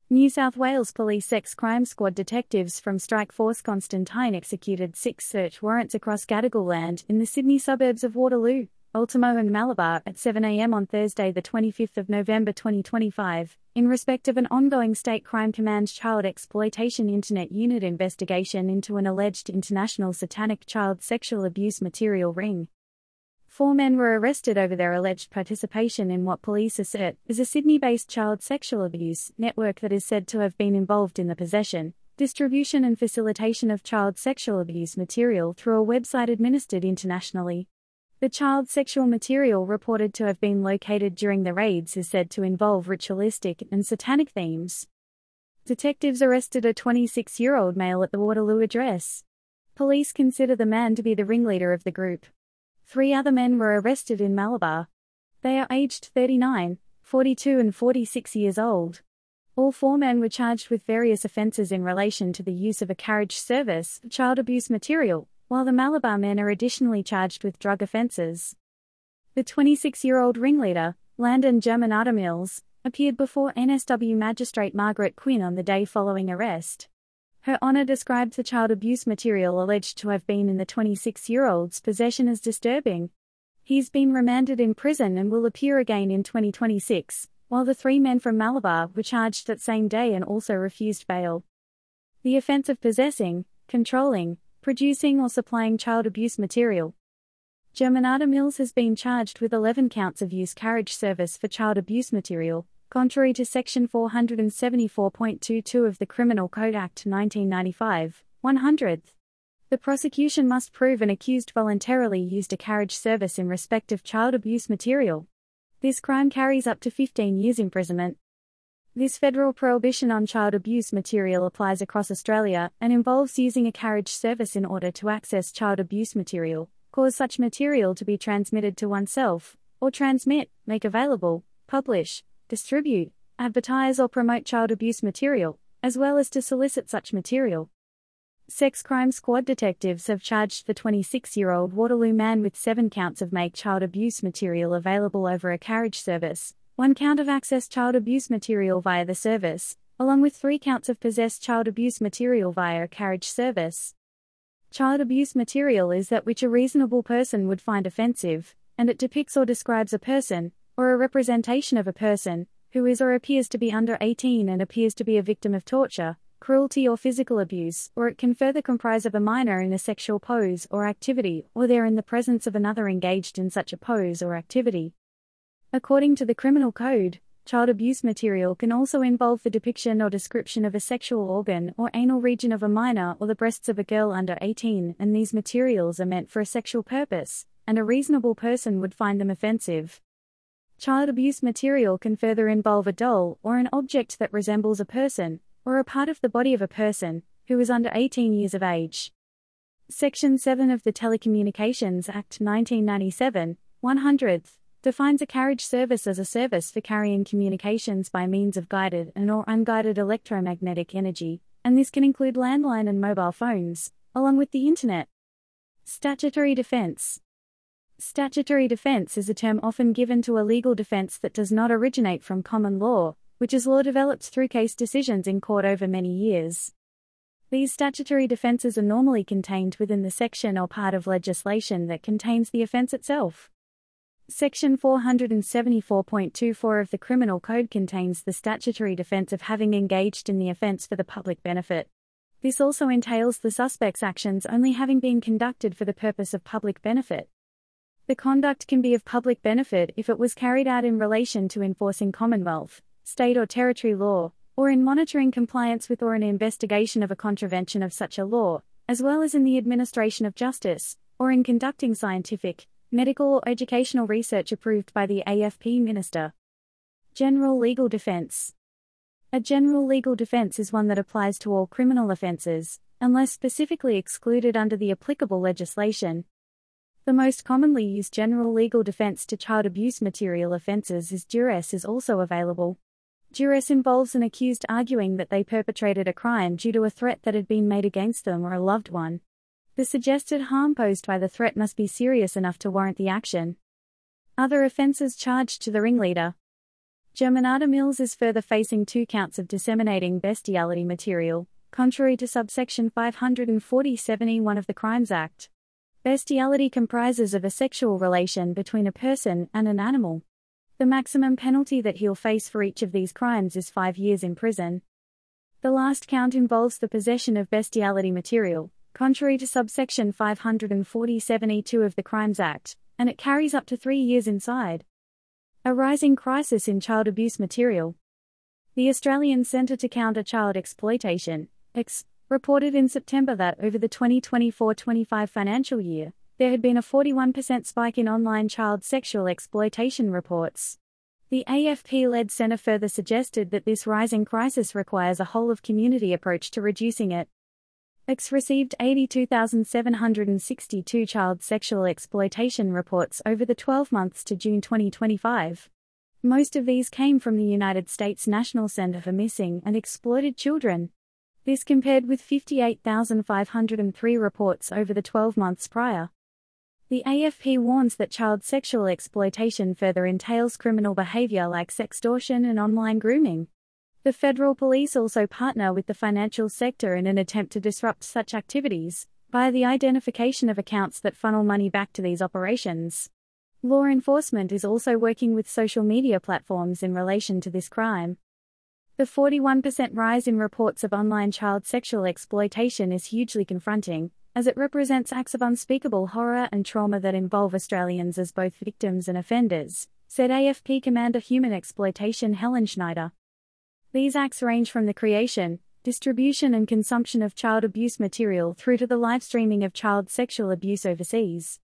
New South Wales Police Sex Crime Squad detectives from Strike Force Constantine executed 6 search warrants across Gadigal land in the Sydney suburbs of Waterloo, Ultimo and Malabar at 7 a.m. on Thursday the 25th of November 2025, in respect of an ongoing State Crime Command Child Exploitation Internet Unit investigation into an alleged international satanic child sexual abuse material ring. 4 men were arrested over their alleged participation in what police assert is a Sydney-based child sexual abuse network that is said to have been involved in the possession, distribution and facilitation of child sexual abuse material through a website administered internationally. The child sexual material reported to have been located during the raids is said to involve ritualistic and satanic themes. Detectives arrested a 26-year-old male at the Waterloo address. Police consider the man to be the ringleader of the group. 3 other men were arrested in Malabar. They are aged 39, 42 and 46 years old. All 4 men were charged with various offences in relation to the use of a carriage service of child abuse material, while the Malabar men are additionally charged with drug offences. The 26-year-old ringleader, Landon Germanata Mills, appeared before NSW Magistrate Margaret Quinn on the day following arrest. Her Honour described the child abuse material alleged to have been in the 26-year-old's possession as disturbing. He's been remanded in prison and will appear again in 2026, while the 3 men from Malabar were charged that same day and also refused bail. The offence of possessing, controlling, producing or supplying child abuse material. Germanata Mills has been charged with 11 counts of use carriage service for child abuse material, contrary to Section 474.22 of the Criminal Code Act 1995, 100th. The prosecution must prove an accused voluntarily used a carriage service in respect of child abuse material. This crime carries up to 15 years imprisonment. This federal prohibition on child abuse material applies across Australia and involves using a carriage service in order to access child abuse material, cause such material to be transmitted to oneself, or transmit, make available, publish, distribute, advertise or promote child abuse material, as well as to solicit such material. Sex Crime Squad detectives have charged the 26-year-old Waterloo man with 7 counts of make child abuse material available over a carriage service, 1 count of access child abuse material via the service, along with 3 counts of possess child abuse material via a carriage service. Child abuse material is that which a reasonable person would find offensive, and it depicts or describes a person, or a representation of a person, who is or appears to be under 18 and appears to be a victim of torture, cruelty or physical abuse, or it can further comprise of a minor in a sexual pose or activity, or they're in the presence of another engaged in such a pose or activity. According to the Criminal Code, child abuse material can also involve the depiction or description of a sexual organ or anal region of a minor or the breasts of a girl under 18, and these materials are meant for a sexual purpose, and a reasonable person would find them offensive. Child abuse material can further involve a doll or an object that resembles a person, or a part of the body of a person, who is under 18 years of age. Section 7 of the Telecommunications Act 1997, 100th, defines a carriage service as a service for carrying communications by means of guided and/or unguided electromagnetic energy, and this can include landline and mobile phones, along with the Internet. Statutory defense. Statutory defense is a term often given to a legal defense that does not originate from common law, which is law developed through case decisions in court over many years. These statutory defenses are normally contained within the section or part of legislation that contains the offence itself. Section 474.24 of the Criminal Code contains the statutory defence of having engaged in the offence for the public benefit. This also entails the suspect's actions only having been conducted for the purpose of public benefit. The conduct can be of public benefit if it was carried out in relation to enforcing Commonwealth, state or territory law, or in monitoring compliance with or an investigation of a contravention of such a law, as well as in the administration of justice, or in conducting scientific, medical or educational research approved by the AFP Minister. General legal defence. A general legal defence is one that applies to all criminal offences, unless specifically excluded under the applicable legislation. The most commonly used general legal defense to child abuse material offenses is duress is also available. Duress involves an accused arguing that they perpetrated a crime due to a threat that had been made against them or a loved one. The suggested harm posed by the threat must be serious enough to warrant the action. Other offenses charged to the ringleader. Germanata Mills is further facing 2 counts of disseminating bestiality material, contrary to subsection 540(71) of the Crimes Act. Bestiality comprises of a sexual relation between a person and an animal. The maximum penalty that he'll face for each of these crimes is 5 years in prison. The last count involves the possession of bestiality material, contrary to subsection 540(2) of the Crimes Act, and it carries up to 3 years inside. A rising crisis in child abuse material. The Australian Centre to Counter Child Exploitation, reported in September that over the 2024-25 financial year, there had been a 41% spike in online child sexual exploitation reports. The AFP-led centre further suggested that this rising crisis requires a whole-of-community approach to reducing it. Received 82,762 child sexual exploitation reports over the 12 months to June 2025. Most of these came from the United States National Center for Missing and Exploited Children. This compared with 58,503 reports over the 12 months prior. The AFP warns that child sexual exploitation further entails criminal behavior like sextortion and online grooming. The federal police also partner with the financial sector in an attempt to disrupt such activities, via the identification of accounts that funnel money back to these operations. Law enforcement is also working with social media platforms in relation to this crime. The 41% rise in reports of online child sexual exploitation is hugely confronting, as it represents acts of unspeakable horror and trauma that involve Australians as both victims and offenders, said AFP Commander Human Exploitation Helen Schneider. These acts range from the creation, distribution and consumption of child abuse material through to the live streaming of child sexual abuse overseas.